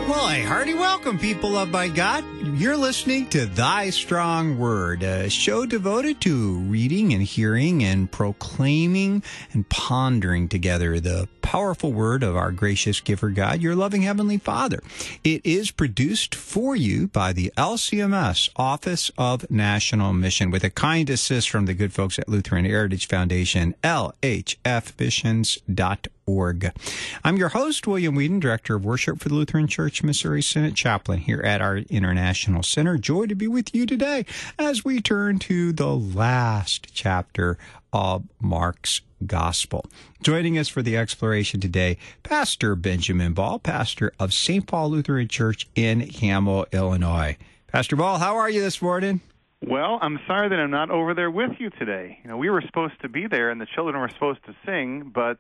Well, a hearty welcome, people loved by God. You're listening to Thy Strong Word, a show devoted to reading and hearing and proclaiming and pondering together the powerful word of our gracious giver God, your loving Heavenly Father. It is produced for you by the LCMS, Office of National Mission, with a kind assist from the good folks at Lutheran Heritage Foundation, lhfmissions.org. I'm your host, William Whedon, Director of Worship for the Lutheran Church Missouri Synod Chaplain here at our International Center. Joy to be with you today as we turn to the last chapter of Mark's Gospel. Joining us for the exploration today, Pastor Benjamin Ball, pastor of St. Paul Lutheran Church in Hamill, Illinois. Pastor Ball, how are you this morning? Well, I'm sorry that I'm not over there with you today. You know, we were supposed to be there, and the children were supposed to sing, but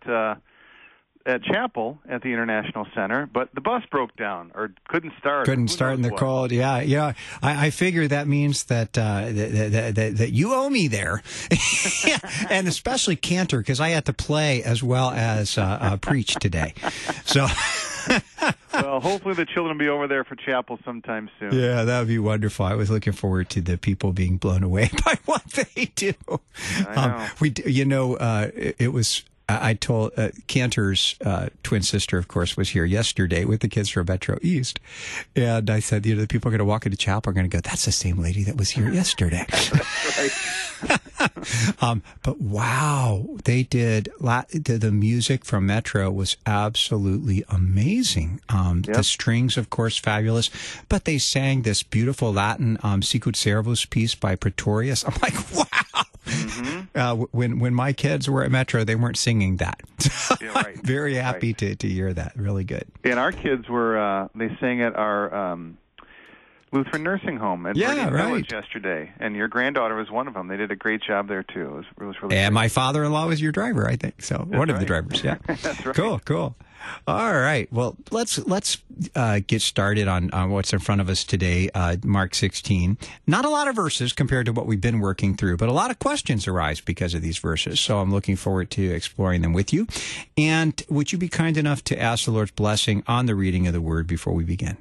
at chapel at the International Center, but the bus broke down or couldn't start. Couldn't start in the cold. Yeah. I figure that means that that you owe me there, and especially cantor, because I had to play as well as preach today. So. Well, hopefully the children will be over there for chapel sometime soon. Yeah, that would be wonderful. I was looking forward to the people being blown away by what they do. I know. It was. I told Cantor's twin sister, of course, was here yesterday with the kids from Metro East. And I said, the people are going to walk into chapel are going to go, that's the same lady that was here yesterday. That's right. But wow, they did. The music from Metro was absolutely amazing. Yep. The strings, of course, fabulous. But they sang this beautiful Latin Sicut Servus piece by Pretorius. I'm like, wow. Mm-hmm. When my kids were at Metro, they weren't singing that. Yeah, right. Very happy to hear that. Really good. And our kids were, they sang at our Lutheran nursing home at Meridian Village yesterday, and your granddaughter was one of them. They did a great job there, too. It was really And great. My father-in-law was your driver, I think. So That's one of right. the drivers, yeah. That's right. Cool. All right. Well, let's get started on what's in front of us today, Mark 16. Not a lot of verses compared to what we've been working through, but a lot of questions arise because of these verses. So I'm looking forward to exploring them with you. And would you be kind enough to ask the Lord's blessing on the reading of the Word before we begin?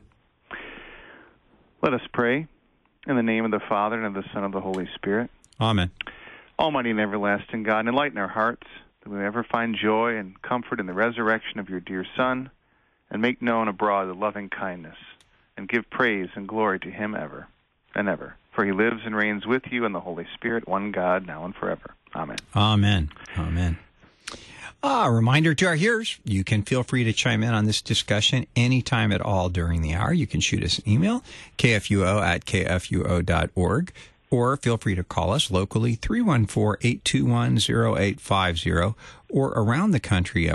Let us pray. In the name of the Father, and of the Son, and of the Holy Spirit. Amen. Almighty and everlasting God, enlighten our hearts, that we may ever find joy and comfort in the resurrection of your dear Son, and make known abroad the loving kindness, and give praise and glory to him ever and ever. For he lives and reigns with you in the Holy Spirit, one God, now and forever. Amen. Amen. A reminder to our hearers, you can feel free to chime in on this discussion anytime at all during the hour. You can shoot us an email, kfuo@kfuo.org, or feel free to call us locally, 314-821-0850, or around the at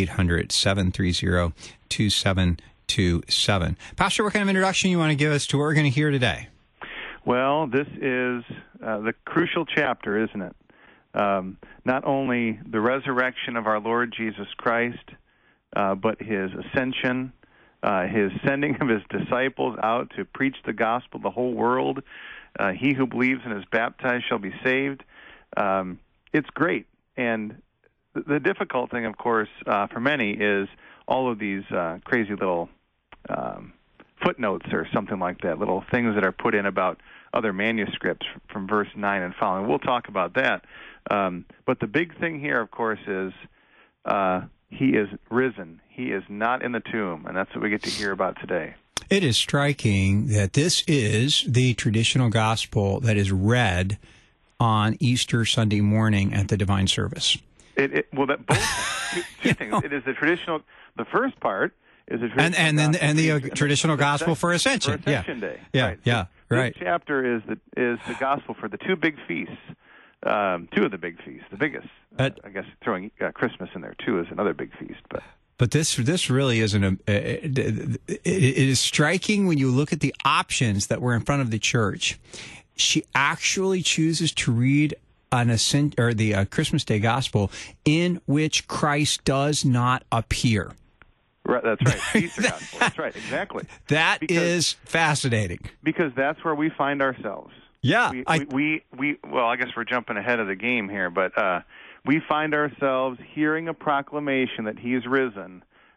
1-800-730-2727. Pastor, what kind of introduction you want to give us to what we're going to hear today? Well, this is the crucial chapter, isn't it? Not only the resurrection of our Lord Jesus Christ, but his ascension, his sending of his disciples out to preach the gospel to the whole world. He who believes and is baptized shall be saved. It's great. And the difficult thing, of course, for many is all of these crazy little footnotes or something like that, little things that are put in about other manuscripts from verse 9 and following. We'll talk about that. But the big thing here, of course, is he is risen. He is not in the tomb, and that's what we get to hear about today. It is striking that this is the traditional gospel that is read on Easter Sunday morning at the divine service. Well, that both two things. It is the traditional. The first part is the traditional the traditional gospel for Ascension. For Ascension Day. Yeah. Right. This chapter is the gospel for the two big feasts. Two of the big feasts. The biggest, I guess, throwing Christmas in there too is another big feast, But this really isn't it is striking when you look at the options that were in front of the church. She actually chooses to read the Christmas Day Gospel in which Christ does not appear. Right, that's right. Easter Gospel. That's right, exactly. That is fascinating. Because that's where we find ourselves. Yeah. Well, I guess we're jumping ahead of the game here, but we find ourselves hearing a proclamation that he is risen,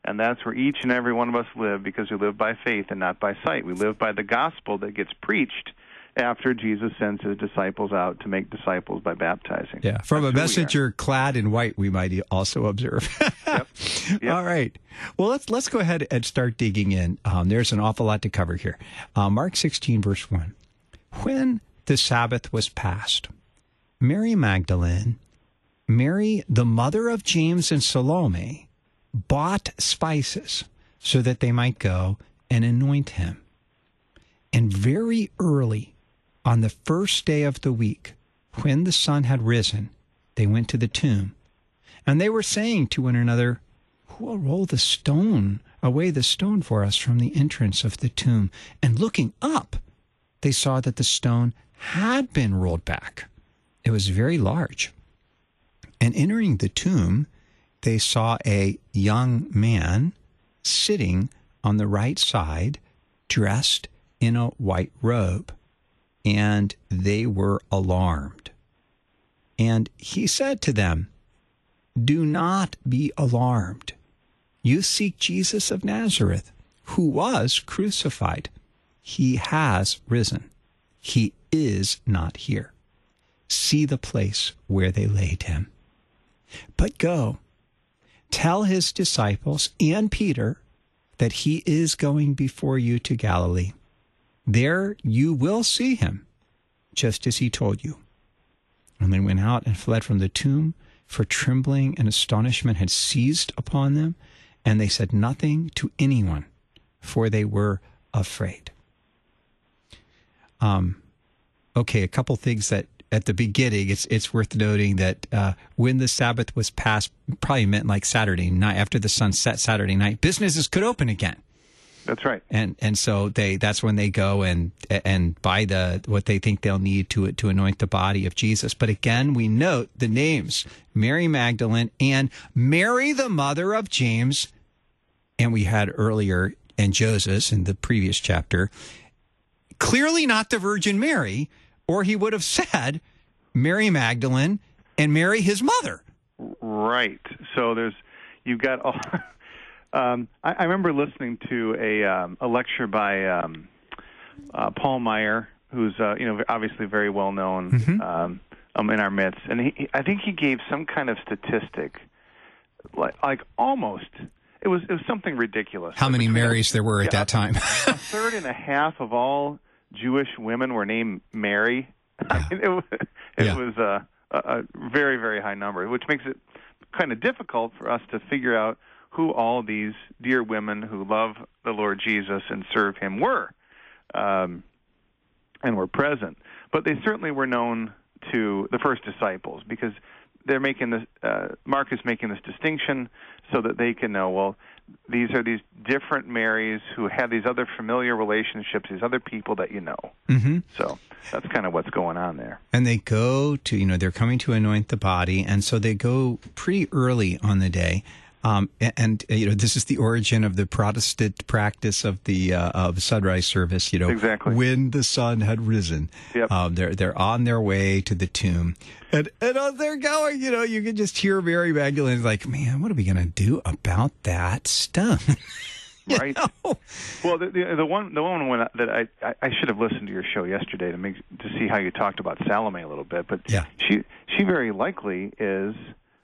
And that's where each and every one of us live, because we live by faith and not by sight. We live by the gospel that gets preached after Jesus sends his disciples out to make disciples by baptizing. Yeah, from a messenger clad in white, we might also observe. Yep. All right. Well, let's go ahead and start digging in. There's an awful lot to cover here. Mark 16, verse 1. When the Sabbath was past, Mary Magdalene, Mary, the mother of James, and Salome bought spices so that they might go and anoint him. And very early, on the first day of the week, when the sun had risen, they went to the tomb. And they were saying to one another, "Who will roll away the stone for us from the entrance of the tomb?" And looking up, they saw that the stone had been rolled back. It was very large. And entering the tomb, they saw a young man sitting on the right side, dressed in a white robe, and they were alarmed. And he said to them, "Do not be alarmed. You seek Jesus of Nazareth, who was crucified. He has risen. He is not here. See the place where they laid him. But go, tell his disciples and Peter that he is going before you to Galilee. There you will see him, just as he told you." And they went out and fled from the tomb, for trembling and astonishment had seized upon them, and they said nothing to anyone, for they were afraid. Okay, a couple things that at the beginning, it's worth noting that when the Sabbath was passed, probably meant like Saturday night, after the sun set Saturday night, businesses could open again. That's right. And so that's when they go and buy what they think they'll need to anoint the body of Jesus. But again, we note the names, Mary Magdalene and Mary, the mother of James, and we had earlier, and Joseph in the previous chapter. Clearly not the Virgin Mary, or he would have said Mary Magdalene and Mary, his mother. Right. So you've got all. I remember listening to a lecture by Paul Meyer, who's obviously very well known in our midst, and I think he gave some kind of statistic, like almost it was something ridiculous. How many Marys there were at that time? A third and a half of all Jewish women were named Mary. I mean, it was a very, very high number, which makes it kind of difficult for us to figure out who all these dear women who love the Lord Jesus and serve him were, and were present. But they certainly were known to the first disciples, because they're making this. Mark is making this distinction so that they can know, well, these are these different Marys who have these other familiar relationships, these other people that you know. Mm-hmm. So that's kind of what's going on there. And they go to, they're coming to anoint the body, and so they go pretty early on the day. This is the origin of the Protestant practice of the of sunrise service. Exactly. When the sun had risen. Yep. They're on their way to the tomb, and as they're going, you can just hear Mary Magdalene like, "Man, what are we going to do about that stone?" Right. Well, the one that I should have listened to your show yesterday to see how you talked about Salome a little bit, but yeah, she very likely is.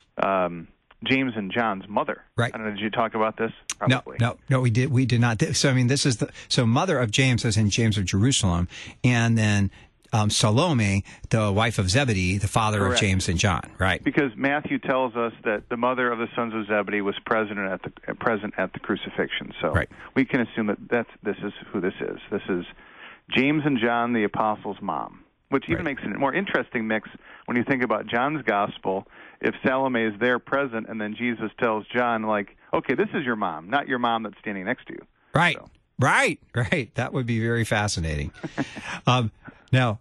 James and John's mother. Right. I don't know, did you talk about this? Probably. No, we did not. So, this is mother of James, as in James of Jerusalem, and then Salome, the wife of Zebedee, the father Correct. of James and John, right? Because Matthew tells us that the mother of the sons of Zebedee was present at the crucifixion. So right. We can assume that this is who this is. This is James and John, the apostles' mom, which even makes it a more interesting mix when you think about John's gospel. If Salome is there present, and then Jesus tells John, like, okay, this is your mom, not your mom that's standing next to you. Right, so. right. That would be very fascinating. Now,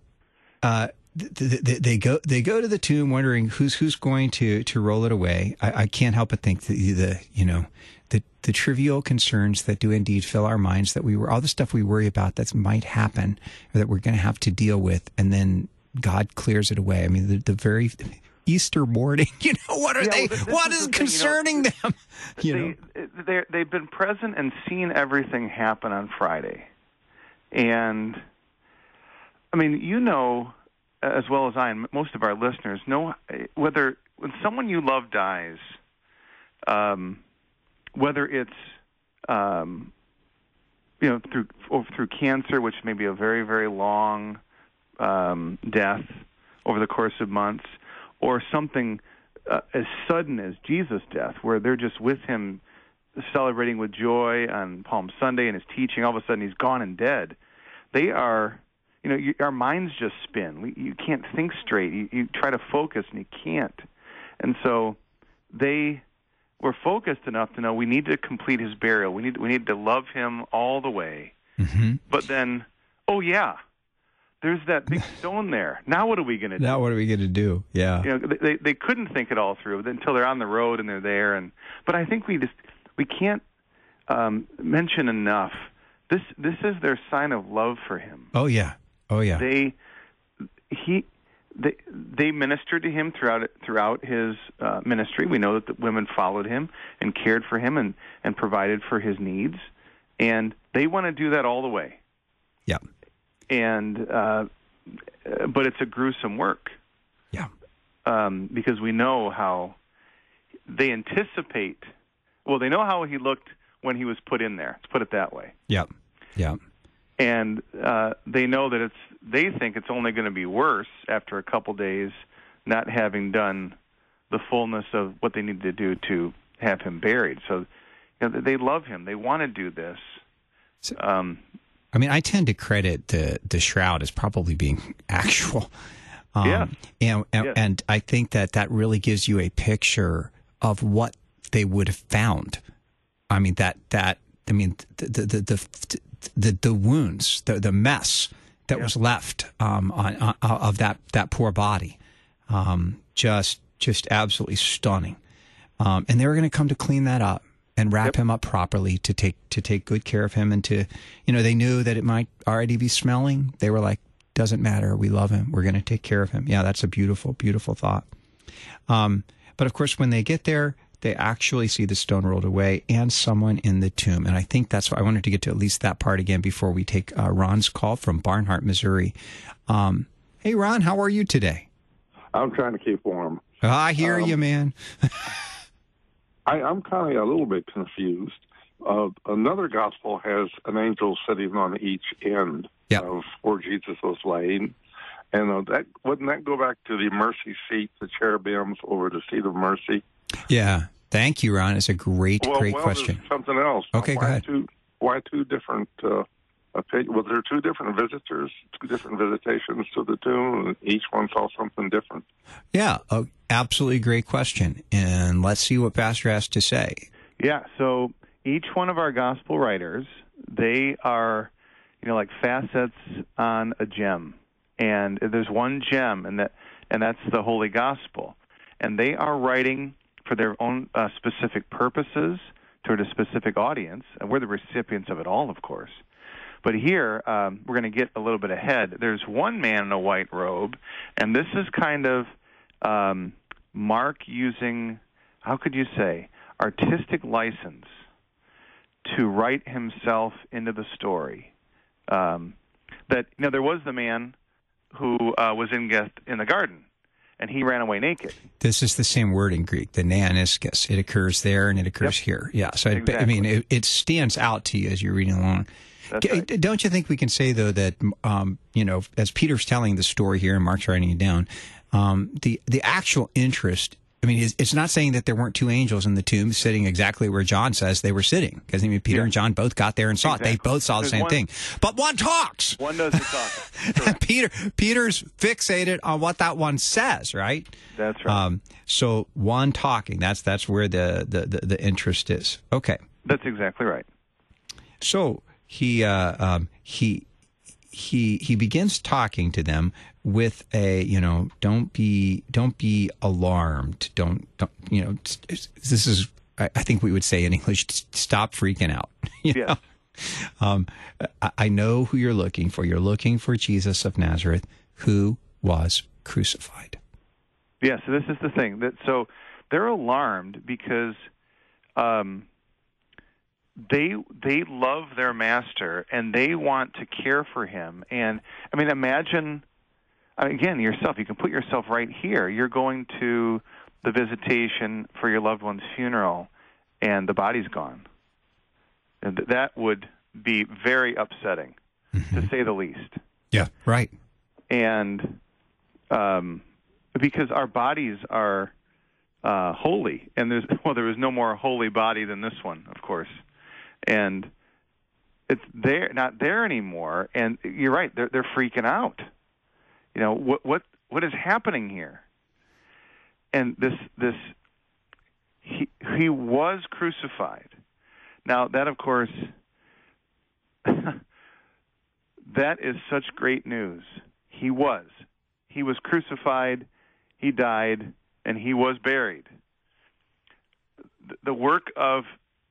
they go to the tomb, wondering who's going to roll it away. I can't help but think the trivial concerns that do indeed fill our minds, that all the stuff we worry about that might happen, or that we're going to have to deal with, and then God clears it away. I mean, the very Easter morning. What are they? Well, What is concerning them? They've been present and seen everything happen on Friday, and I mean, as well as I and most of our listeners know, when someone you love dies, whether it's through cancer, which may be a very, very long death over the course of months, or something as sudden as Jesus' death, where they're just with him celebrating with joy on Palm Sunday and his teaching, all of a sudden he's gone and dead. They are, our minds just spin. You can't think straight. You try to focus and you can't. And so they were focused enough to know we need to complete his burial. We need to love him all the way. Mm-hmm. But then, there's that big stone there. Now what are we going to do? Now what are we going to do? Yeah. They couldn't think it all through until they're on the road and they're there. But I think we can't mention enough. This is their sign of love for him. Oh yeah. They ministered to him throughout his ministry. We know that the women followed him and cared for him and provided for his needs, and they want to do that all the way. Yeah. And but it's a gruesome work. Yeah. Because we know how they anticipate. Well, they know how he looked when he was put in there. Let's put it that way. Yeah. Yeah. And they know that they think it's only going to be worse after a couple days, not having done the fullness of what they need to do to have him buried. So, they love him. They want to do this. I tend to credit the shroud as probably being actual. Yes. And I think that really gives you a picture of what they would have found. I mean, the wounds, the mess that was left of that poor body, just absolutely stunning. And they were going to come to clean that up and wrap him up properly to take good care of him, and they knew that it might already be smelling. They were like, doesn't matter, we love him, we're going to take care of him. Yeah, that's a beautiful, beautiful thought. But of course, when they get there, they actually see the stone rolled away and someone in the tomb. And I think that's why I wanted to get to at least that part again before we take Ron's call from Barnhart, Missouri. Hey, Ron, how are you today? I'm trying to keep warm. I hear you, man. I'm kind of a little bit confused. Another gospel has an angel sitting on each end of where Jesus was laying. And wouldn't that go back to the mercy seat, the cherubims over the seat of mercy? Yeah. Thank you, Ron. It's a great question. There's something else. Okay, go ahead. Why two different was there two different visitors, two different visitations to the tomb, and each one saw something different? Yeah, absolutely great question. And let's see what Pastor has to say. Yeah, so each one of our gospel writers, they are, like facets on a gem. And there's one gem, and that's the Holy Gospel. And they are writing for their own specific purposes toward a specific audience, and we're the recipients of it all, of course. But here, we're going to get a little bit ahead. There's one man in a white robe, and this is kind of Mark using, how could you say, artistic license to write himself into the story. That, there was the man who was in the garden, and he ran away naked. This is the same word in Greek, the neaniskos. It occurs there and it occurs here. Yeah, so exactly. It stands out to you as you're reading along. Right. Don't you think we can say, though, that, as Peter's telling the story here and Mark's writing it down, the actual interest, it's not saying that there weren't two angels in the tomb sitting exactly where John says they were sitting, because Peter and John both got there and saw it. They both saw the same thing. But one talks. One does the talking. Peter's fixated on what that one says, right? That's right. So one talking, that's where the interest is. Okay. That's exactly right. So he begins talking to them with a, don't be alarmed. Don't this is, I think we would say in English, stop freaking out. Yeah. I know who you're looking for. You're looking for Jesus of Nazareth, who was crucified. Yeah, so this is the thing. So they're alarmed because they love their master and they want to care for him. And I mean, imagine again yourself. You can put yourself right here. You're going to the visitation for your loved one's funeral, and the body's gone. And that would be very upsetting, to say the least. Yeah, right. And because our bodies are holy, and there is no more holy body than this one, of course. And it's not there anymore. And you're right; they're freaking out. You know what is happening here? And he was crucified. Now that, of course, that is such great news. He was crucified, he died, and he was buried. The work of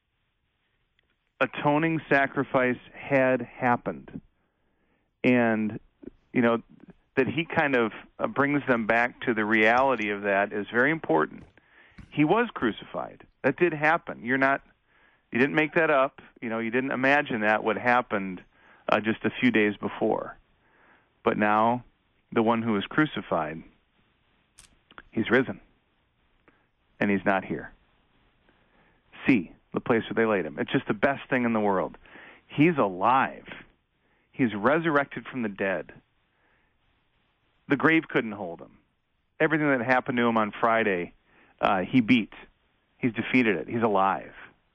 atoning sacrifice had happened. And, that he kind of brings them back to the reality of that is very important. He was crucified. That did happen. You didn't make that up. You didn't imagine that what happened just a few days before. But now, the one who was crucified, he's risen. And he's not here. See the place where they laid him. It's just the best thing in the world. He's alive. He's resurrected from the dead. The grave couldn't hold him. Everything that happened to him on Friday, he beat. He's defeated it. He's alive.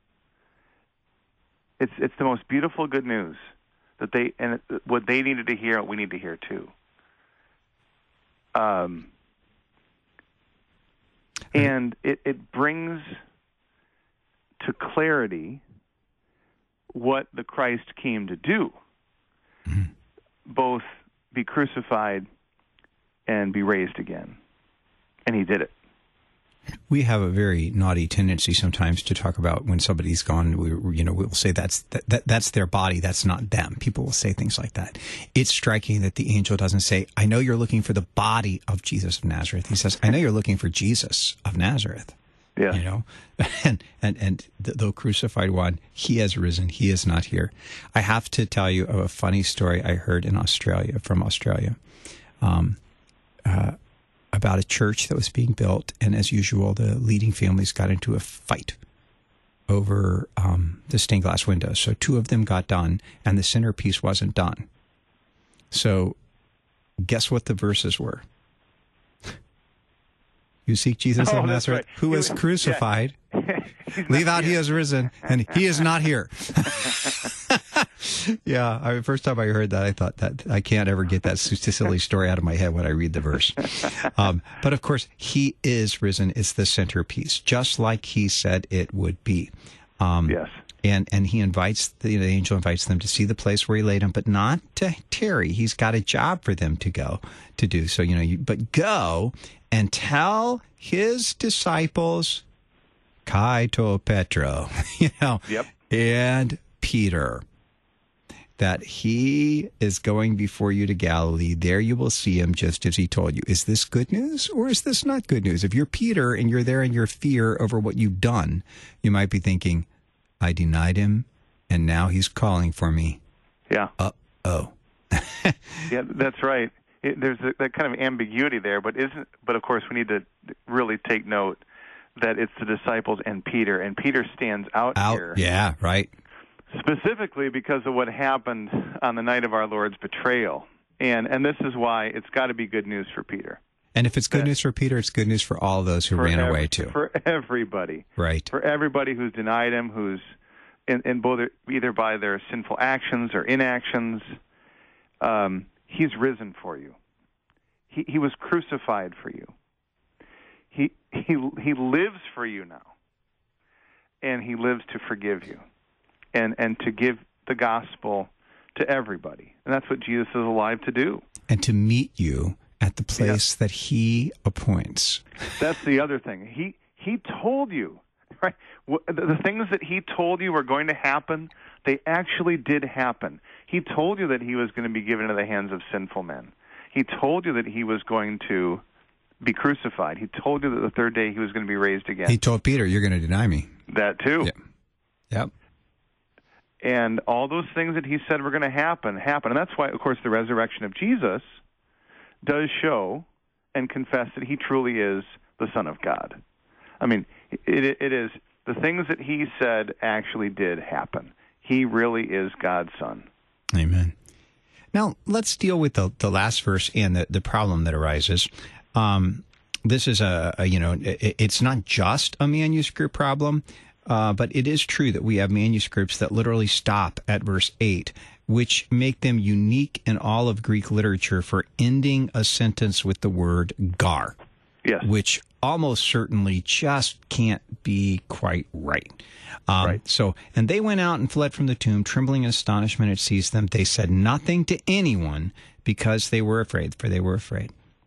It's the most beautiful good news that what they needed to hear, we need to hear too. And it brings to clarity what the Christ came to do, both be crucified and be raised again. And he did it. We have a very naughty tendency sometimes to talk about when somebody's gone. We'll say that's their body, that's not them. People will say things like that. It's striking that the angel doesn't say, "I know you're looking for the body of Jesus of Nazareth." He says, "I know you're looking for Jesus of Nazareth." Yeah. And the crucified one, he has risen. He is not here. I have to tell you of a funny story I heard from Australia. About a church that was being built, and as usual, the leading families got into a fight over the stained glass windows. So 2 of them got done, and the centerpiece wasn't done. So guess what the verses were? You seek Jesus of Nazareth, right. who was crucified. Yeah. Leave out he has risen, and he is not here. Yeah, first time I heard that, I thought that I can't ever get that silly story out of my head when I read the verse. But of course, he is risen. It's the centerpiece, just like he said it would be. Yes. And he invites, the angel invites them to see the place where he laid him, but not to tarry. He's got a job for them to do. So, but go and tell his disciples, Kai to Petro, Yep. and Peter, that he is going before you to Galilee. There you will see him just as he told you. Is this good news or is this not good news? If you're Peter and you're there in your fear over what you've done, you might be thinking, I denied him and now he's calling for me. Yeah. Uh-oh. Yeah, that's right. There's that kind of ambiguity there, but of course we need to really take note that it's the disciples and Peter stands out here. Yeah, right. Specifically because of what happened on the night of our Lord's betrayal. And this is why it's got to be good news for Peter. And if it's good news for Peter, it's good news for all those who ran away too. For everybody. Right. For everybody who's denied him, who's in both either by their sinful actions or inactions, he's risen for you. He was crucified for you. He lives for you now. And he lives to forgive you. And to give the gospel to everybody. And that's what Jesus is alive to do. And to meet you at the place that he appoints. That's the other thing. He told you, right? The things that he told you were going to happen, they actually did happen. He told you that he was going to be given into the hands of sinful men. He told you that he was going to be crucified. He told you that the third day he was going to be raised again. He told Peter, you're going to deny me. That too. Yeah. Yep. And all those things that he said were going to happen. And that's why, of course, the resurrection of Jesus does show and confess that he truly is the Son of God. I mean, it is the things that he said actually did happen. He really is God's Son. Amen. Now, let's deal with the last verse and the problem that arises. This is it's not just a manuscript problem, but it is true that we have manuscripts that literally stop at verse 8, which make them unique in all of Greek literature for ending a sentence with the word gar, yes, which almost certainly just can't be quite right. Right. So, and they went out and fled from the tomb, trembling in astonishment had seized them. They said nothing to anyone because they were afraid, for they were afraid.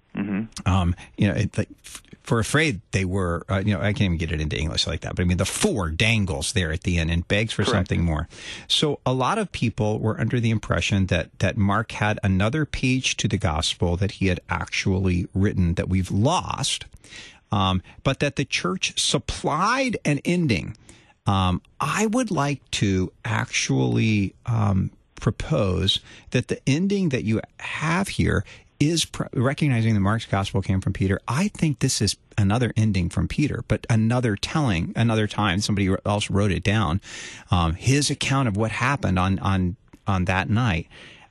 Mm-hmm. For afraid they were, I can't even get it into English like that, but I mean, the for dangles there at the end and begs for Correct. something more. So a lot of people were under the impression that Mark had another page to the gospel that he had actually written that we've lost, but that the church supplied an ending. I would like to actually propose that the ending that you have here is recognizing that Mark's gospel came from Peter. I think this is another ending from Peter, but another telling, another time. Somebody else wrote it down. His account of what happened on that night,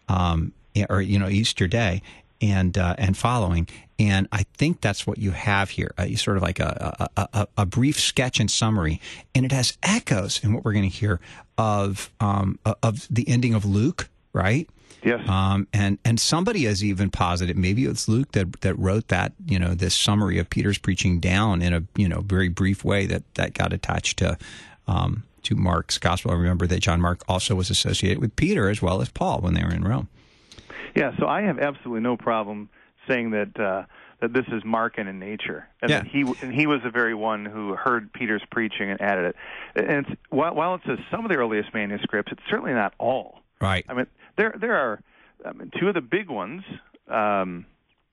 Easter Day, and following. And I think that's what you have here, sort of like a brief sketch and summary, and it has echoes in what we're going to hear of the ending of Luke, right? Yes. And somebody has even posited, maybe it's Luke that wrote that, this summary of Peter's preaching down in a, very brief way that got attached to Mark's gospel. I remember that John Mark also was associated with Peter as well as Paul when they were in Rome. Yeah, so I have absolutely no problem saying that this is Markan in nature, and that he was the very one who heard Peter's preaching and added it. And while it says some of the earliest manuscripts, it's certainly not all. Right. I mean, there are two of the big ones, in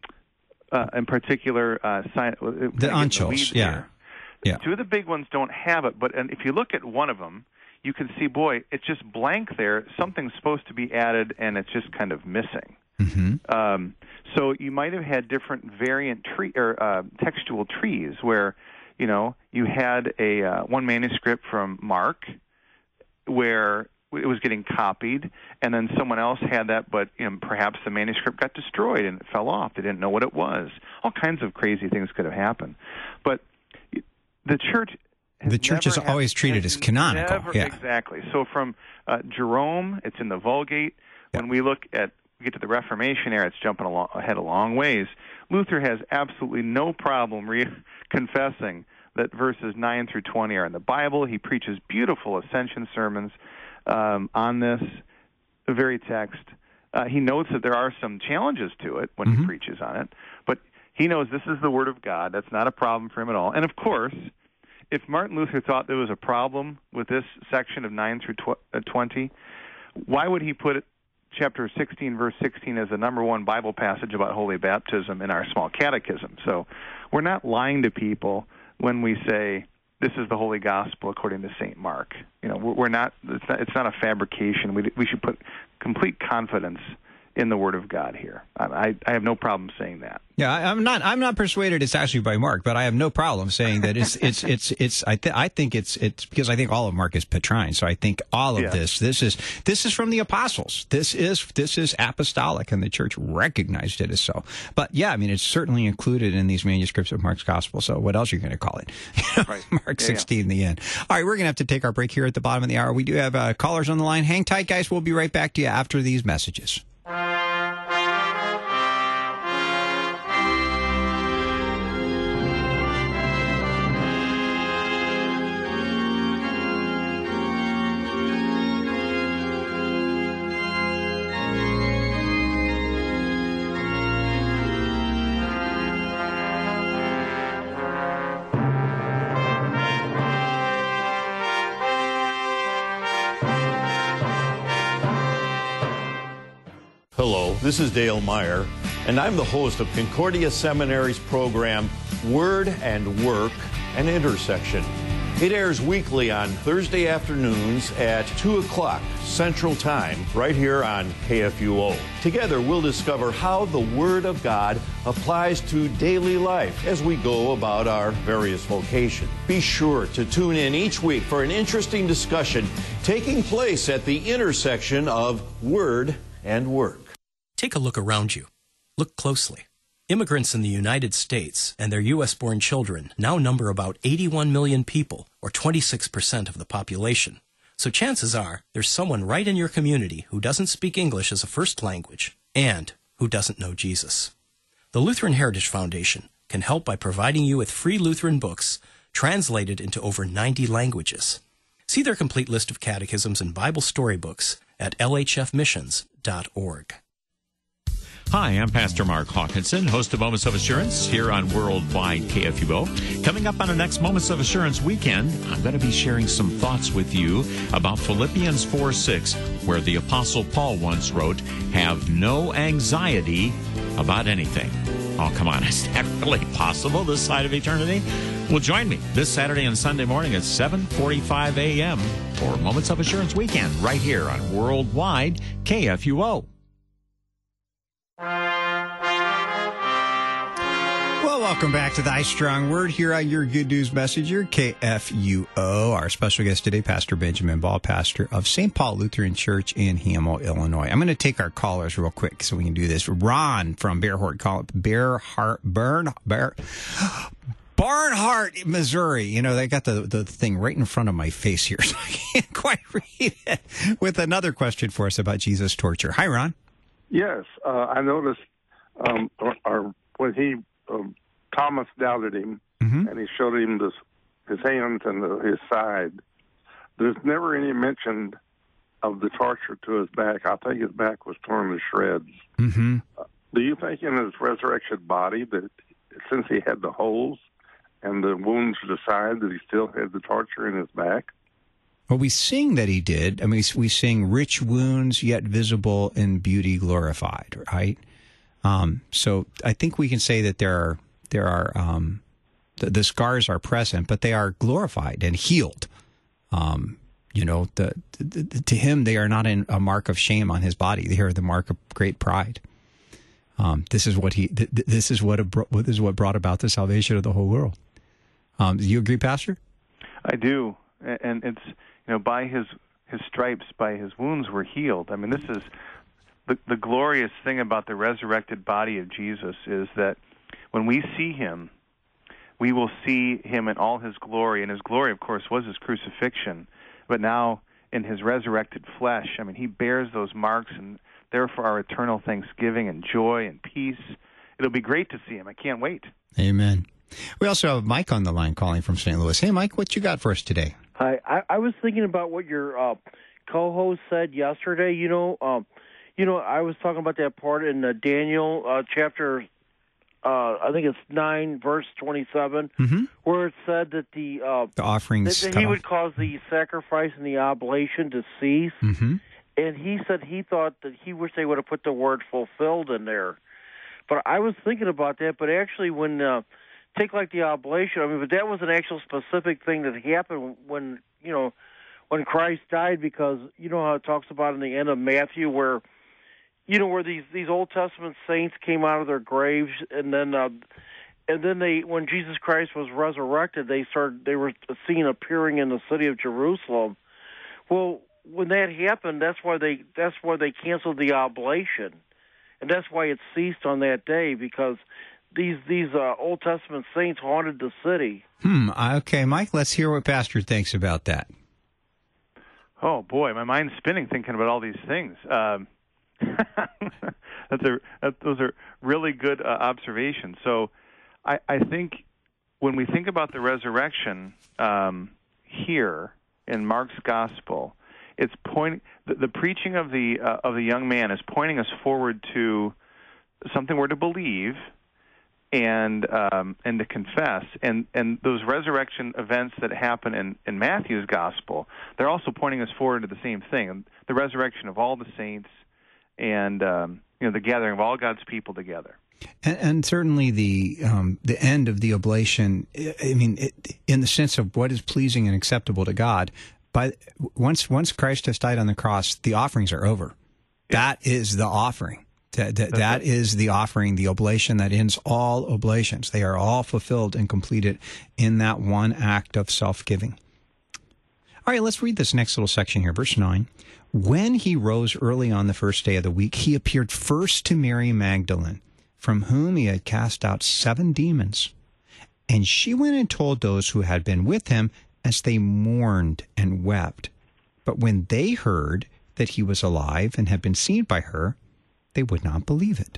particular, the Anchos. Yeah. Two of the big ones don't have it, but if you look at one of them, you can see, boy, it's just blank there. Something's supposed to be added, and it's just kind of missing. Mm-hmm. So you might have had different variant textual trees where, you had one manuscript from Mark where it was getting copied, and then someone else had that, but perhaps the manuscript got destroyed and it fell off. They didn't know what it was. All kinds of crazy things could have happened. But the church has always treated as canonical. Exactly. So from Jerome, it's in the Vulgate. When we get to the Reformation era, it's jumping ahead a long ways. Luther has absolutely no problem confessing that verses 9 through 20 are in the Bible. He preaches beautiful ascension sermons on this very text. He notes that there are some challenges to it when he preaches on it, but he knows this is the Word of God. That's not a problem for him at all. And of course, if Martin Luther thought there was a problem with this section of 9 through 20, why would he put chapter 16, verse 16 as the number one Bible passage about holy baptism in our small catechism? So we're not lying to people when we say this is the Holy Gospel according to St. Mark. We're not. It's not a fabrication. We should put complete confidence in the Word of God here. I have no problem saying that. Yeah, I'm not persuaded it's actually by Mark, but I have no problem saying that it's. I think it's because I think all of Mark is Petrine. So I think all of this is from the apostles. This is apostolic, and the church recognized it as so. But yeah, I mean, it's certainly included in these manuscripts of Mark's gospel. So what else are you going to call it? Right. Mark 16 in the end. All right, we're going to have to take our break here at the bottom of the hour. We do have callers on the line. Hang tight, guys. We'll be right back to you after these messages. Hello, this is Dale Meyer, and I'm the host of Concordia Seminary's program, Word and Work, an Intersection. It airs weekly on Thursday afternoons at 2 o'clock Central Time, right here on KFUO. Together, we'll discover how the Word of God applies to daily life as we go about our various vocations. Be sure to tune in each week for an interesting discussion taking place at the intersection of Word and Work. Take a look around you. Look closely. Immigrants in the United States and their U.S.-born children now number about 81 million people, or 26% of the population. So chances are there's someone right in your community who doesn't speak English as a first language and who doesn't know Jesus. The Lutheran Heritage Foundation can help by providing you with free Lutheran books translated into over 90 languages. See their complete list of catechisms and Bible storybooks at lhfmissions.org. Hi, I'm Pastor Mark Hawkinson, host of Moments of Assurance here on Worldwide KFUO. Coming up on the next Moments of Assurance weekend, I'm going to be sharing some thoughts with you about Philippians 4:6, where the Apostle Paul once wrote, "Have no anxiety about anything." Oh, come on, is that really possible this side of eternity? Well, join me this Saturday and Sunday morning at 7:45 a.m. for Moments of Assurance weekend right here on Worldwide KFUO. Well, welcome back to Thy Strong Word here on your Good News Messenger, KFUO. Our special guest today, Pastor Benjamin Ball, pastor of St. Paul Lutheran Church in Hamill, Illinois. I'm going to take our callers real quick so we can do this. Ron from Barnhart, Missouri. You know, they got the thing right in front of my face here, so I can't quite read it, with another question for us about Jesus' torture. Hi, Ron. Yes, I noticed when Thomas doubted him, and he showed him his hands and his side. There's never any mention of the torture to his back. I think his back was torn to shreds. Mm-hmm. Do you think in his resurrection body that since he had the holes and the wounds to the side that he still had the torture in his back? Well, we sing that he did. I mean, we sing rich wounds yet visible in beauty glorified, right? So I think we can say that there are the scars are present, but they are glorified and healed. You know, to him, they are not a mark of shame on his body. They are the mark of great pride. This is what brought about the salvation of the whole world. Do you agree, Pastor? I do, and it's by his stripes, by his wounds, we're healed. I mean, this is the glorious thing about the resurrected body of Jesus is that when we see him, we will see him in all his glory. And his glory, of course, was his crucifixion. But now in his resurrected flesh, I mean, he bears those marks, and therefore our eternal thanksgiving and joy and peace. It'll be great to see him. I can't wait. Amen. We also have Mike on the line calling from St. Louis. Hey, Mike, what you got for us today? Hi. I was thinking about what your co-host said yesterday. I was talking about that part in Daniel chapter, I think it's 9, verse 27, where it said that the offerings that he would cause the sacrifice and the oblation to cease. Mm-hmm. And he said he thought that he wished they would have put the word fulfilled in there. But I was thinking about that. But actually, when take like the oblation, I mean, but that was an actual specific thing that happened when Christ died, because you know how it talks about in the end of Matthew where these Old Testament saints came out of their graves, and then when Jesus Christ was resurrected, they were seen appearing in the city of Jerusalem. Well, when that happened, that's why they canceled the oblation, and that's why it ceased on that day, because these Old Testament saints haunted the city. Okay, Mike, let's hear what Pastor thinks about that. Oh boy, my mind's spinning thinking about all these things. Those are really good observations. So I think when we think about the resurrection here in Mark's gospel, it's the preaching of the young man is pointing us forward to something we're to believe and to confess. And those resurrection events that happen in Matthew's gospel, they're also pointing us forward to the same thing, the resurrection of all the saints. And the gathering of all God's people together. And certainly the end of the oblation, I mean, in the sense of what is pleasing and acceptable to God, but once Christ has died on the cross, the offerings are over. Yeah. That is the offering. That is the offering, the oblation that ends all oblations. They are all fulfilled and completed in that one act of self-giving. All right, let's read this next little section here, verse 9. When he rose early on the first day of the week, he appeared first to Mary Magdalene, from whom he had cast out 7 demons. And she went and told those who had been with him as they mourned and wept. But when they heard that he was alive and had been seen by her, they would not believe it.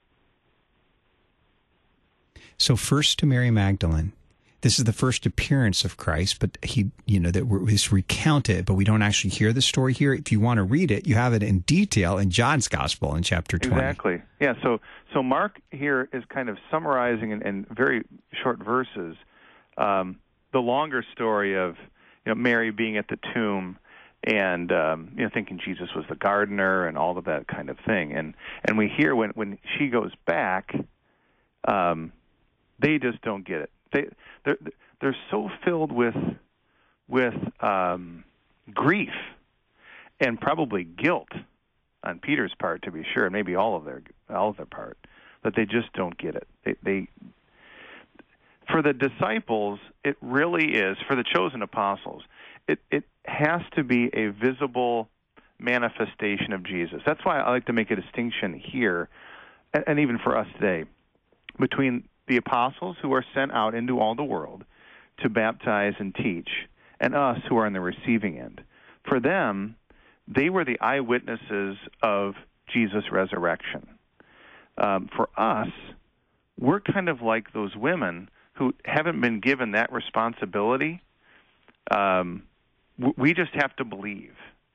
So first to Mary Magdalene. This is the first appearance of Christ, but he, that is recounted, but we don't actually hear the story here. If you want to read it, you have it in detail in John's Gospel in chapter 20. Exactly. Yeah. So Mark here is kind of summarizing in very short verses the longer story of Mary being at the tomb and thinking Jesus was the gardener and all of that kind of thing. And we hear when she goes back, they just don't get it. They're so filled with grief and probably guilt on Peter's part, to be sure, and maybe all of their part, that they just don't get it. They for the disciples, it really is, for the chosen apostles, it has to be a visible manifestation of Jesus. That's why I like to make a distinction here, and even for us today, between the apostles who are sent out into all the world to baptize and teach, and us who are on the receiving end. For them, they were the eyewitnesses of Jesus' resurrection. For us, we're kind of like those women who haven't been given that responsibility. We just have to believe.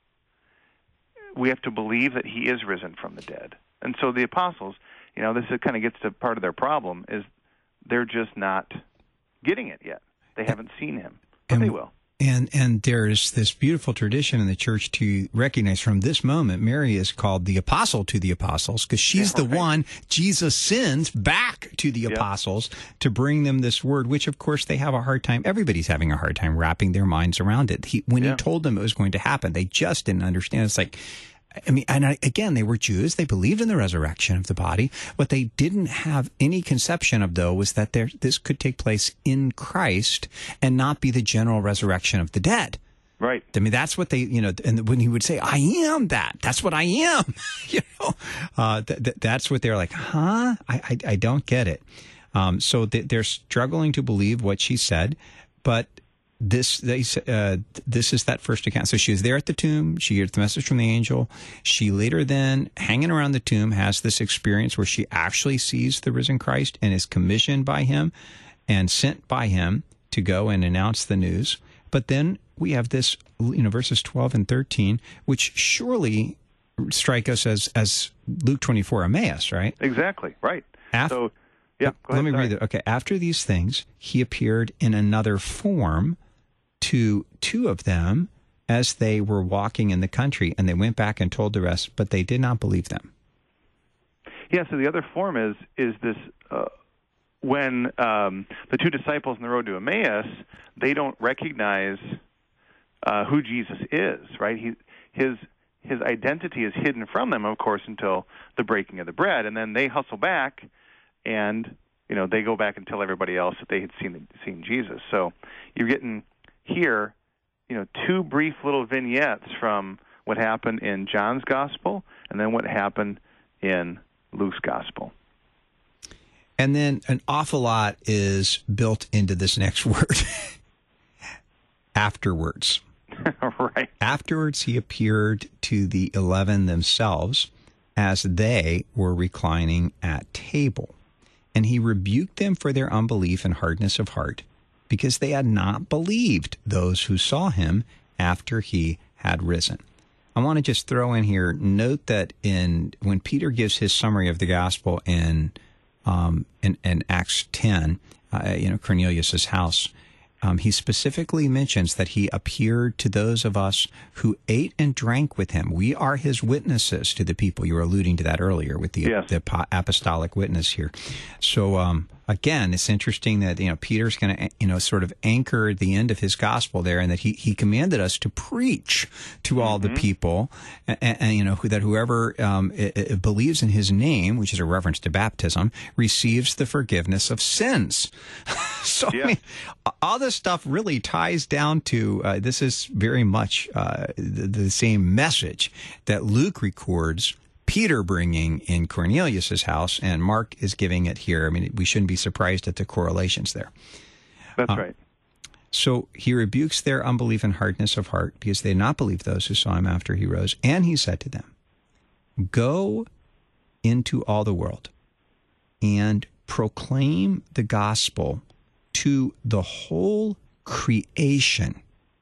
We have to believe that he is risen from the dead. And so the apostles, this kind of gets to part of their problem, is they're just not getting it yet. They haven't seen him, but they will. And there's this beautiful tradition in the church to recognize from this moment, Mary is called the apostle to the apostles because she's the one Jesus sends back to the apostles to bring them this word, which, of course, they have a hard time. Everybody's having a hard time wrapping their minds around it. When he told them it was going to happen, they just didn't understand. It's like, again, they were Jews. They believed in the resurrection of the body. What they didn't have any conception of, though, was that this could take place in Christ and not be the general resurrection of the dead. Right. That's what they, and when he would say, I am that, that's what I am, that's what they're like, huh? I don't get it. So they're struggling to believe what she said, but this is that first account. So she was there at the tomb. She hears the message from the angel. She later then, hanging around the tomb, has this experience where she actually sees the risen Christ and is commissioned by him and sent by him to go and announce the news. But then we have this, verses 12 and 13, which surely strike us as Luke 24 Emmaus, right? Exactly, right. Let me read it. Okay. After these things, he appeared in another form to 2 of them as they were walking in the country, and they went back and told the rest, but they did not believe them. Yeah, so the other form is this, when the 2 disciples on the road to Emmaus, they don't recognize who Jesus is, right? His identity is hidden from them, of course, until the breaking of the bread, and then they hustle back, and they go back and tell everybody else that they had seen Jesus. So you're getting here, 2 brief little vignettes from what happened in John's Gospel and then what happened in Luke's Gospel. And then an awful lot is built into this next word. Afterwards. Right. Afterwards, he appeared to the 11 themselves as they were reclining at table. And he rebuked them for their unbelief and hardness of heart, because they had not believed those who saw him after he had risen. I want to just throw in here, note that when Peter gives his summary of the gospel in Acts 10, Cornelius' house, he specifically mentions that he appeared to those of us who ate and drank with him. We are his witnesses to the people. You were alluding to that earlier with the apostolic witness here. So, again, it's interesting that, Peter's going to, sort of anchor the end of his gospel there, and that he commanded us to preach to all the people, and that whoever believes in his name, which is a reference to baptism, receives the forgiveness of sins. So, I mean, all this stuff really ties down to, this is very much the same message that Luke records Peter bringing in Cornelius's house, and Mark is giving it here. I mean, we shouldn't be surprised at the correlations there. That's right. So he rebukes their unbelief and hardness of heart, because they did not believe those who saw him after he rose. And he said to them, "Go into all the world and proclaim the gospel to the whole creation.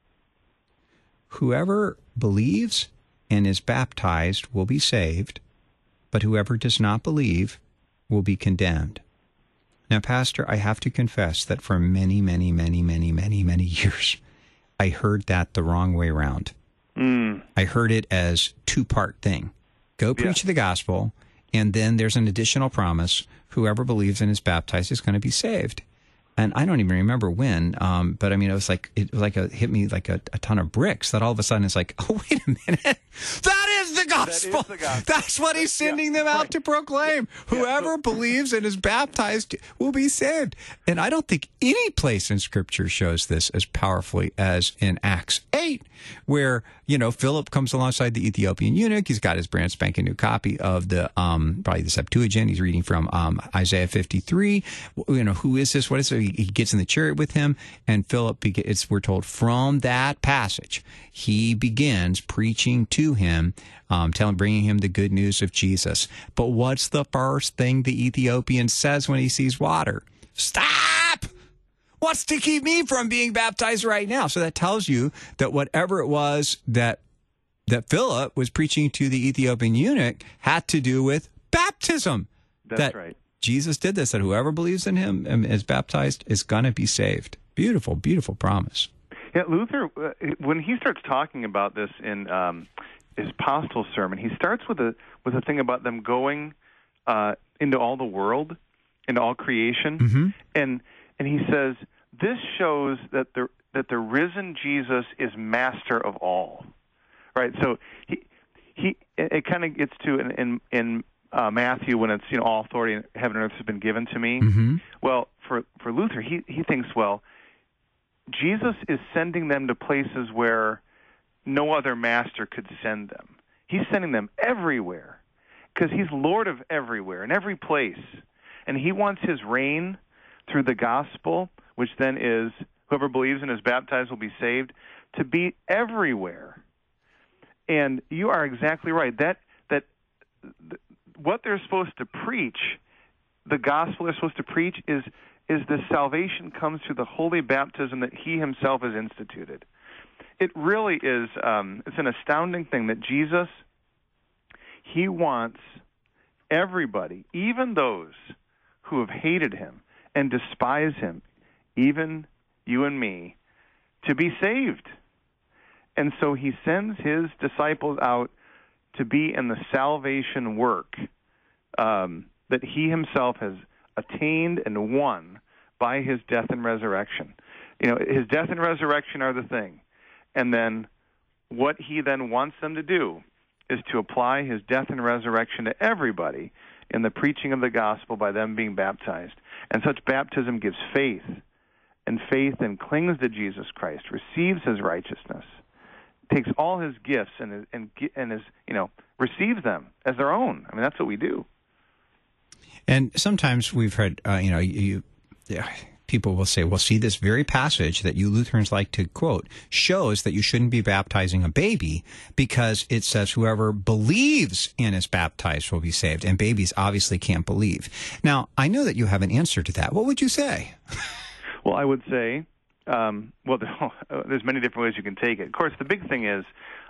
Whoever believes and is baptized will be saved, but whoever does not believe will be condemned." Now, Pastor, I have to confess that for many, many, many, many, many, many years, I heard that the wrong way around. I heard it as two-part thing. Go preach the gospel, and then there's an additional promise. Whoever believes and is baptized is going to be saved. And I don't even remember when, but I mean, it hit me like a ton of bricks, that all of a sudden it's like, oh, wait a minute. That is the gospel. That's what he's sending them out to proclaim. Whoever believes and is baptized will be saved. And I don't think any place in Scripture shows this as powerfully as in Acts 8, where, Philip comes alongside the Ethiopian eunuch. He's got his brand spanking new copy of the, probably the Septuagint. He's reading from Isaiah 53. Who is this? What is it? He gets in the chariot with him, and Philip, we're told from that passage, he begins preaching to him, bringing him the good news of Jesus. But what's the first thing the Ethiopian says when he sees water? Stop! What's to keep me from being baptized right now? So that tells you that whatever it was that Philip was preaching to the Ethiopian eunuch had to do with baptism. That's right. Jesus did this, that whoever believes in him and is baptized is going to be saved. Beautiful, beautiful promise. Yeah, Luther, when he starts talking about this in his Apostle sermon, he starts with a thing about them going into all the world, into all creation, and he says this shows that the risen Jesus is master of all, right? So it kind of gets to in Matthew, when it's all authority in heaven and earth has been given to me. Well, for Luther, he thinks, well, Jesus is sending them to places where no other master could send them. He's sending them everywhere because he's Lord of everywhere, in every place. And he wants his reign through the gospel, which then is whoever believes and is baptized will be saved, to be everywhere. And you are exactly right. That what they're supposed to preach, the gospel they're supposed to preach, is the salvation comes through the holy baptism that he himself has instituted. It really is, it's an astounding thing that Jesus, he wants everybody, even those who have hated him and despise him, even you and me, to be saved. And so he sends his disciples out to be in the salvation work that he himself has attained and won by his death and resurrection. His death and resurrection are the thing. And then what he then wants them to do is to apply his death and resurrection to everybody in the preaching of the gospel by them being baptized. And such baptism gives faith, and faith then clings to Jesus Christ, receives his righteousness, takes all his gifts and receives them as their own. I mean, that's what we do. And sometimes we've heard, people will say, well, see, this very passage that you Lutherans like to quote shows that you shouldn't be baptizing a baby because it says whoever believes and is baptized will be saved. And babies obviously can't believe. Now, I know that you have an answer to that. What would you say? Well, I would say, there's many different ways you can take it. Of course, the big thing is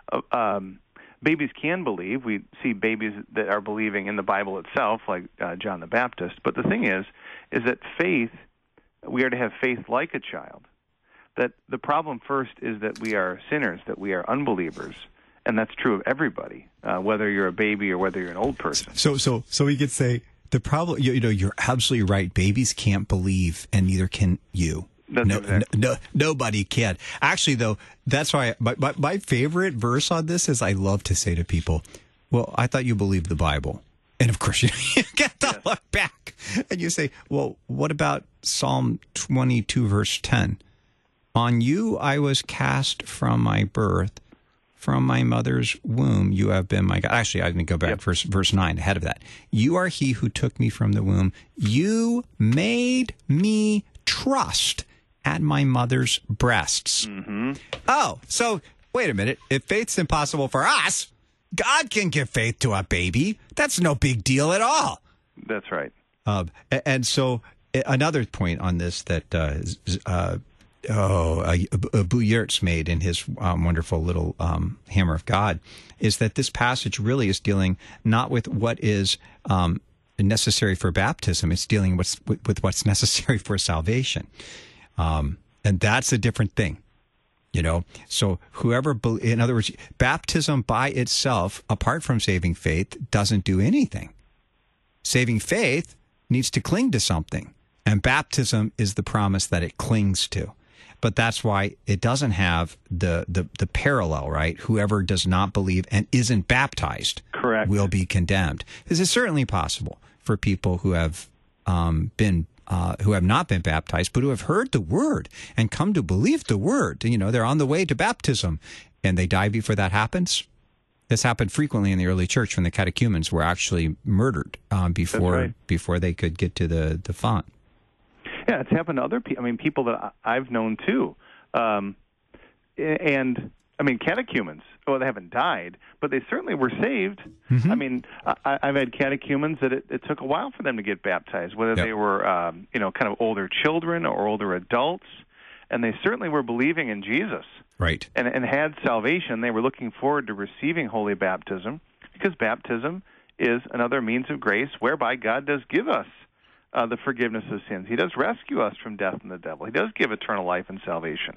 babies can believe. We see babies that are believing in the Bible itself, like John the Baptist. But the thing is that faith, we are to have faith like a child. that the problem first is that we are sinners, that we are unbelievers. And that's true of everybody, whether you're a baby or whether you're an old person. So we could say the problem, you're absolutely right. Babies can't believe, and neither can you. Nobody can. Actually, though, that's why my favorite verse on this is I love to say to people, well, I thought you believed the Bible. And of course, you get to look back and you say, well, what about Psalm 22, verse 10? On you I was cast from my birth. From my mother's womb, you have been my God. Actually, I'm going to go back verse 9, ahead of that. You are he who took me from the womb. You made me trust at my mother's breasts. Mm-hmm. Oh, so wait a minute. If faith's impossible for us, God can give faith to a baby. That's no big deal at all. That's right. And so another point on this that Buyertz made in his wonderful little Hammer of God is that this passage really is dealing not with what is necessary for baptism. It's dealing with what's necessary for salvation. And that's a different thing, So in other words, baptism by itself, apart from saving faith, doesn't do anything. Saving faith needs to cling to something. And baptism is the promise that it clings to. But that's why it doesn't have the parallel, right? Whoever does not believe and isn't baptized will be condemned. This is certainly possible for people who have who have not been baptized, but who have heard the word and come to believe the word. They're on the way to baptism, and they die before that happens. This happened frequently in the early church when the catechumens were actually murdered before they could get to the font. Yeah, it's happened to other people. I mean, people that I've known too. And I mean, catechumens, well, they haven't died, but they certainly were saved. Mm-hmm. I mean, I've had catechumens that it took a while for them to get baptized, whether they were, kind of older children or older adults, and they certainly were believing in Jesus. Right. And had salvation. They were looking forward to receiving holy baptism, because baptism is another means of grace whereby God does give us the forgiveness of sins. He does rescue us from death and the devil. He does give eternal life and salvation,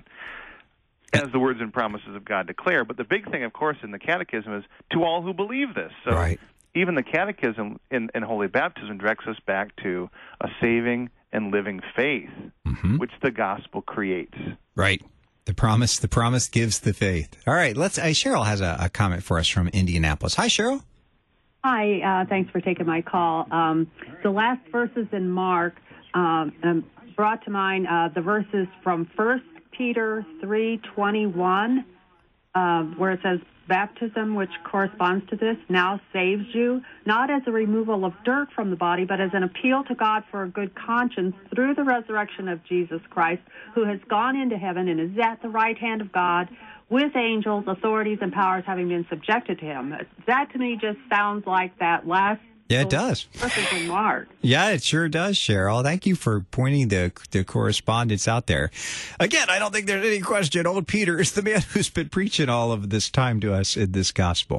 as the words and promises of God declare. But the big thing, of course, in the Catechism is to all who believe this. So even the Catechism in Holy Baptism directs us back to a saving and living faith, which the gospel creates. Right. The promise gives the faith. All right. Cheryl has a comment for us from Indianapolis. Hi, Cheryl. Hi, thanks for taking my call. The last verses in Mark brought to mind the verses from 1 Peter 3:21, where it says, baptism, which corresponds to this, now saves you, not as a removal of dirt from the body, but as an appeal to God for a good conscience through the resurrection of Jesus Christ, who has gone into heaven and is at the right hand of God, with angels, authorities, and powers having been subjected to him. That, to me, just sounds like that last it does. In Mark. Yeah, it sure does, Cheryl. Thank you for pointing the correspondence out there. Again, I don't think there's any question. Old Peter is the man who's been preaching all of this time to us in this gospel.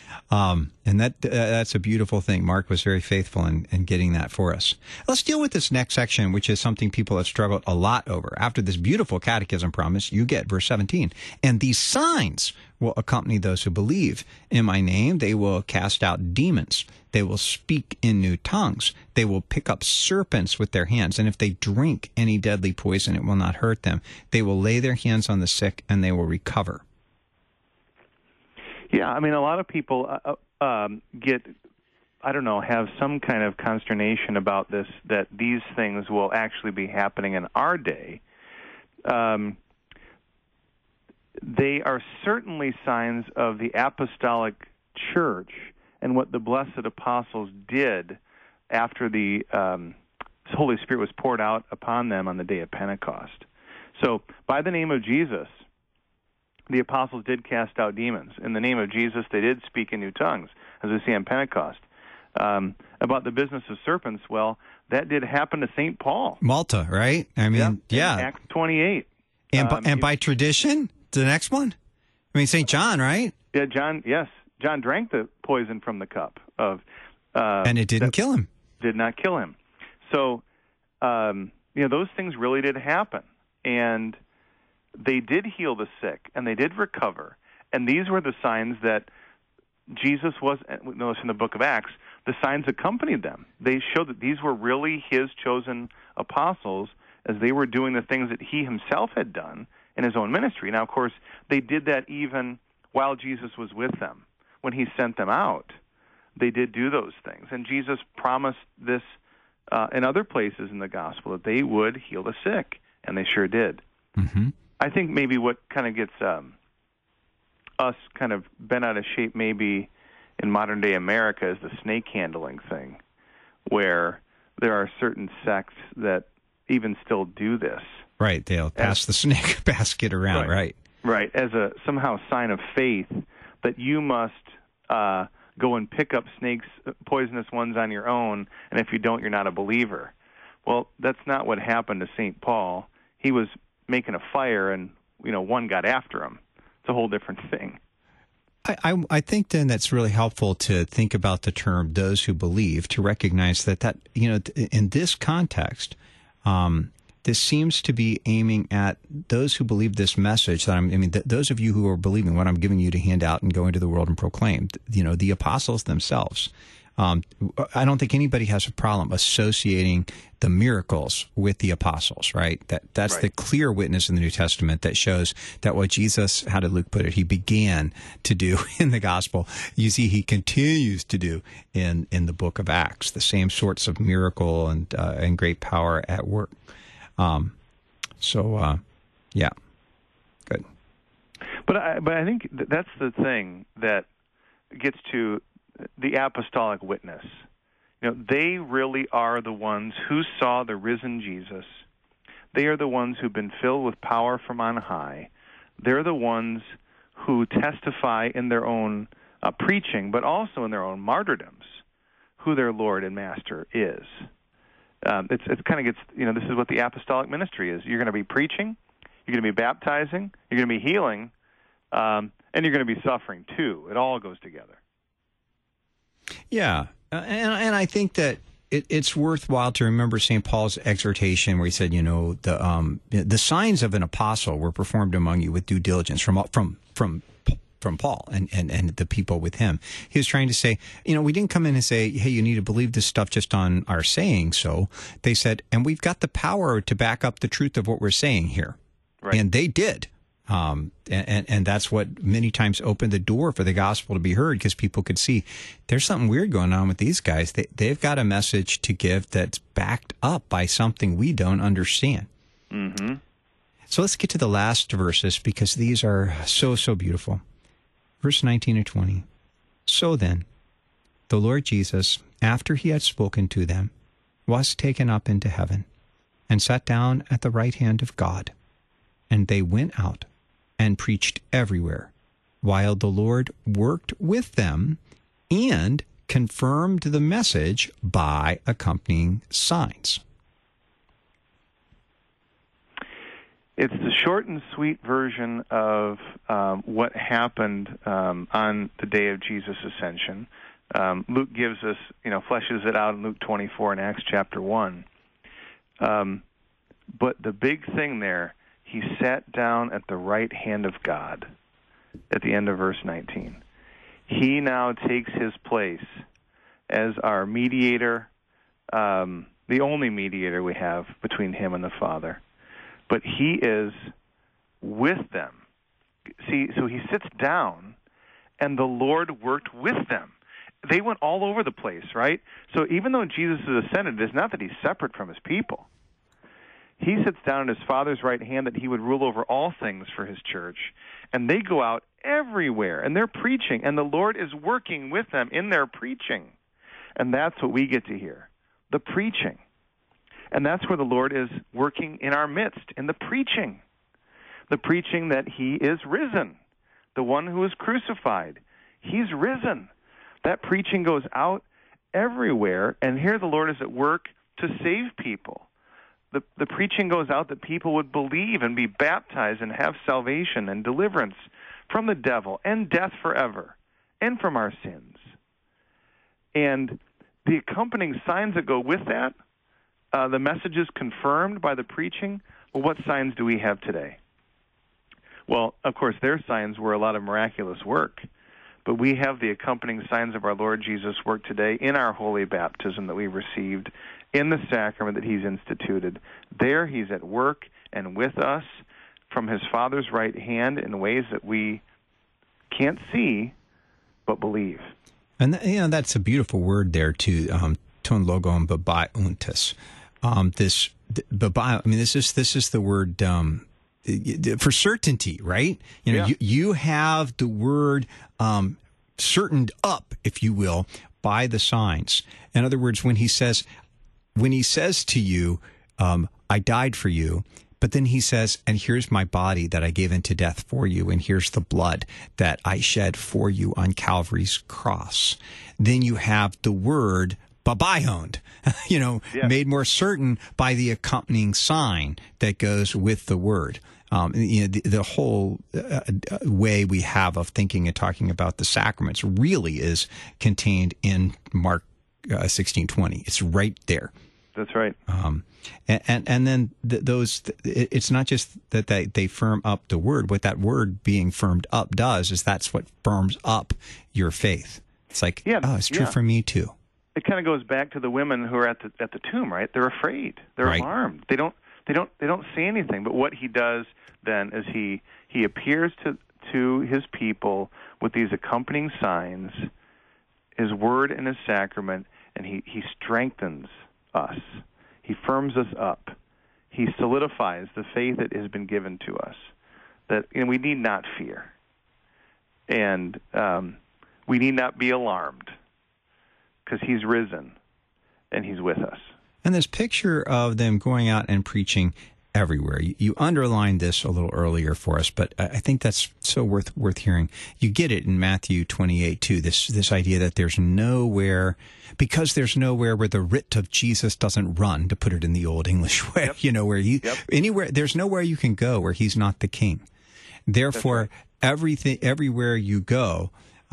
And that's a beautiful thing. Mark was very faithful in getting that for us. Let's deal with this next section, which is something people have struggled a lot over. After this beautiful catechism promise, you get verse 17. And these signs will accompany those who believe. In my name, they will cast out demons. They will speak in new tongues. They will pick up serpents with their hands. And if they drink any deadly poison, it will not hurt them. They will lay their hands on the sick, and they will recover. Yeah, I mean, a lot of people have some kind of consternation about this, that these things will actually be happening in our day. They are certainly signs of the apostolic church and what the blessed apostles did after the Holy Spirit was poured out upon them on the day of Pentecost. So, by the name of Jesus, the apostles did cast out demons. In the name of Jesus, they did speak in new tongues, as we see on Pentecost. About the business of serpents, well, that did happen to St. Paul. Malta, right? I mean, yeah. Acts 28. And by tradition, the next one? I mean, St. John, right? Yeah, John, yes. John drank the poison from the cup of... and it didn't kill him. Did not kill him. So, those things really did happen. And they did heal the sick, and they did recover. And these were the signs that Jesus was, notice in the book of Acts, the signs accompanied them. They showed that these were really his chosen apostles as they were doing the things that he himself had done in his own ministry. Now, of course, they did that even while Jesus was with them. When he sent them out, they did do those things. And Jesus promised this in other places in the gospel, that they would heal the sick, and they sure did. Mm-hmm. I think maybe what kind of gets us kind of bent out of shape maybe in modern-day America is the snake handling thing, where there are certain sects that even still do this. Right, they'll pass the snake basket around, right. Right, as a somehow sign of faith that you must go and pick up snakes, poisonous ones on your own, and if you don't, you're not a believer. Well, that's not what happened to St. Paul. He was making a fire, and one got after him. It's a whole different thing. I think then that's really helpful to think about the term "those who believe," to recognize that in this context, this seems to be aiming at those who believe this message. Those of you who are believing what I'm giving you to hand out and go into the world and proclaim. The apostles themselves. I don't think anybody has a problem associating the miracles with the apostles, right? That's right. The clear witness in the New Testament that shows that what Jesus, how did Luke put it, he began to do in the gospel, you see he continues to do in the book of Acts, the same sorts of miracle and great power at work. Yeah, good. But I think that's the thing that gets to the apostolic witness. They really are the ones who saw the risen Jesus. They are the ones who've been filled with power from on high. They're the ones who testify in their own preaching, but also in their own martyrdoms, who their Lord and Master is. It's kind of gets, this is what the apostolic ministry is. You're going to be preaching, you're going to be baptizing, you're going to be healing, and you're going to be suffering too. It all goes together. Yeah, and I think that it's worthwhile to remember St. Paul's exhortation where he said, the signs of an apostle were performed among you with due diligence from Paul and the people with him. He was trying to say, we didn't come in and say, hey, you need to believe this stuff just on our saying so. They said, and we've got the power to back up the truth of what we're saying here. Right. And they did. And that's what many times opened the door for the gospel to be heard, because people could see there's something weird going on with these guys. They've got a message to give that's backed up by something we don't understand. Mm-hmm. So let's get to the last verses, because these are so, so beautiful. Verse 19 and 20. So then, the Lord Jesus, after he had spoken to them, was taken up into heaven and sat down at the right hand of God. And they went out and preached everywhere, while the Lord worked with them and confirmed the message by accompanying signs. It's the short and sweet version of what happened on the day of Jesus' ascension. Luke gives us, fleshes it out in Luke 24 and Acts chapter 1. But the big thing there, he sat down at the right hand of God at the end of verse 19. He now takes his place as our mediator, the only mediator we have between him and the Father. But he is with them. See, so he sits down, and the Lord worked with them. They went all over the place, right? So even though Jesus is ascended, it's not that he's separate from his people. He sits down at his Father's right hand that he would rule over all things for his church. And they go out everywhere, and they're preaching, and the Lord is working with them in their preaching. And that's what we get to hear, the preaching. And that's where the Lord is working in our midst, in the preaching that he is risen, the one who is crucified. He's risen. That preaching goes out everywhere, and here the Lord is at work to save people. The preaching goes out that people would believe and be baptized and have salvation and deliverance from the devil and death forever and from our sins. And the accompanying signs that go with that, the message is confirmed by the preaching. Well, what signs do we have today? Well, of course, their signs were a lot of miraculous work, but we have the accompanying signs of our Lord Jesus' work today in our holy baptism that we received, in the sacrament that he's instituted. There he's at work and with us from his Father's right hand in ways that we can't see but believe. And that's a beautiful word there too, ton logon babaiuntus. This is the word for certainty, right? You have the word certained up, if you will, by the signs. In other words, when he says to you, I died for you, but then he says, and here's my body that I gave into death for you, and here's the blood that I shed for you on Calvary's cross. Then you have the word babaion, made more certain by the accompanying sign that goes with the word. The whole way we have of thinking and talking about the sacraments really is contained in Mark 16:20. It's right there. That's right. And then it's not just that they firm up the word. What that word being firmed up does is that's what firms up your faith. It's like, it's true for me too. It kind of goes back to the women who are at the tomb, right? They're afraid. They're alarmed. They don't see anything. But what he does then is he appears to his people with these accompanying signs, his word and his sacrament, and he strengthens us. He firms us up. He solidifies the faith that has been given to us, that we need not fear, and we need not be alarmed, because he's risen and he's with us. And this picture of them going out and preaching everywhere. You underlined this a little earlier for us, but I think that's so worth hearing. You get it in Matthew 28 too. This idea that there's nowhere where the writ of Jesus doesn't run, to put it in the old English way. Anywhere, there's nowhere you can go where he's not the king. Therefore, everywhere you go,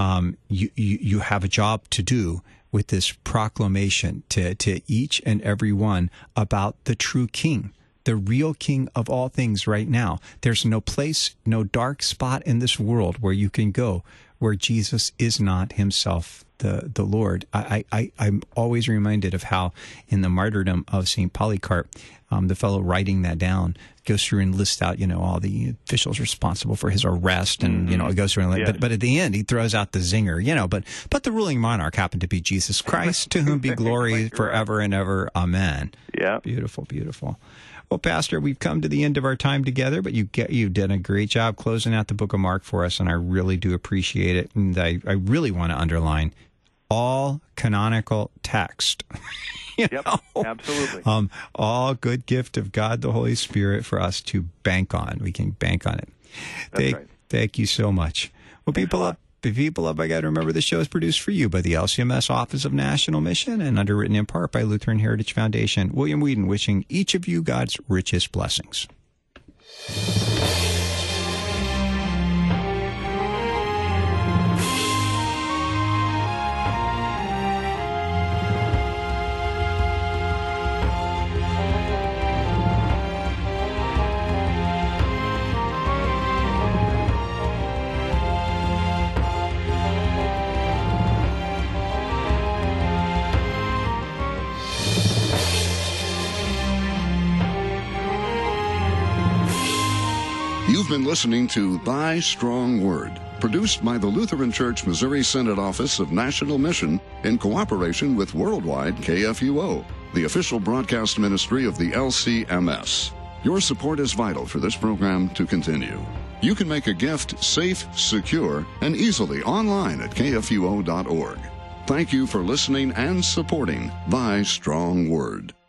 you have a job to do with this proclamation to each and every one about the true king, the real king of all things right now. There's no place, no dark spot in this world where you can go where Jesus is not himself the Lord. I'm always reminded of how in the martyrdom of St. Polycarp, the fellow writing that down goes through and lists out, all the officials responsible for his arrest, and it goes through. But at the end, he throws out the zinger, But the ruling monarch happened to be Jesus Christ, to whom be glory forever and ever. Amen. Yeah. Beautiful, beautiful. Well, Pastor, we've come to the end of our time together, but you did a great job closing out the book of Mark for us, and I really do appreciate it. And I really want to underline all canonical text. Absolutely. All good gift of God, the Holy Spirit, for us to bank on. We can bank on it. That's right. Thank you so much. Well, people up, I got to remember the show is produced for you by the LCMS Office of National Mission and underwritten in part by Lutheran Heritage Foundation. William Whedon wishing each of you God's richest blessings. You've been listening to Thy Strong Word, produced by the Lutheran Church Missouri Synod Office of National Mission in cooperation with Worldwide KFUO, the official broadcast ministry of the LCMS. Your support is vital for this program to continue. You can make a gift safe, secure, and easily online at kfuo.org. Thank you for listening and supporting Thy Strong Word.